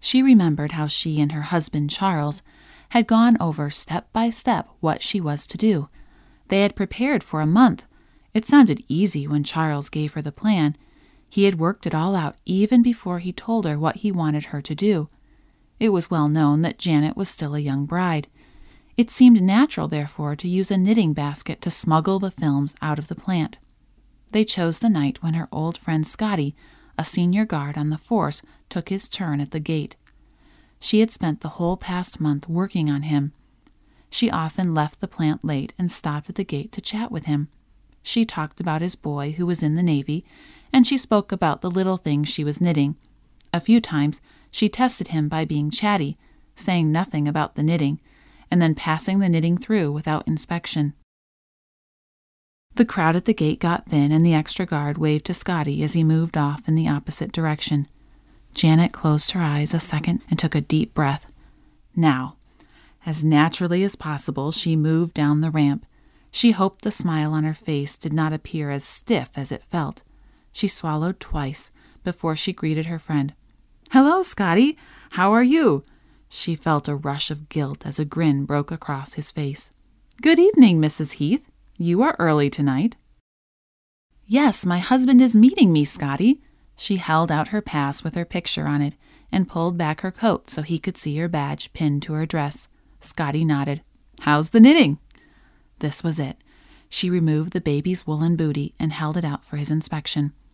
She remembered how she and her husband, Charles, had gone over step by step what she was to do. They had prepared for a month. It sounded easy when Charles gave her the plan. He had worked it all out even before he told her what he wanted her to do. It was well known that Janet was still a young bride. It seemed natural, therefore, to use a knitting basket to smuggle the films out of the plant. They chose the night when her old friend Scotty, a senior guard on the force, took his turn at the gate. She had spent the whole past month working on him. She often left the plant late and stopped at the gate to chat with him. She talked about his boy who was in the Navy, and she spoke about the little things she was knitting. A few times she tested him by being chatty, saying nothing about the knitting, and then passing the knitting through without inspection. The crowd at the gate got thin, and the extra guard waved to Scotty as he moved off in the opposite direction. Janet closed her eyes a second and took a deep breath. Now, as naturally as possible, she moved down the ramp. She hoped the smile on her face did not appear as stiff as it felt. She swallowed twice before she greeted her friend. "Hello, Scotty. How are you?" She felt a rush of guilt as a grin broke across his face. "Good evening, Mrs. Heath. You are early tonight." "Yes, my husband is meeting me, Scotty." She held out her pass with her picture on it and pulled back her coat so he could see her badge pinned to her dress. Scotty nodded. "How's the knitting?" This was it. She removed the baby's woolen bootie and held it out for his inspection.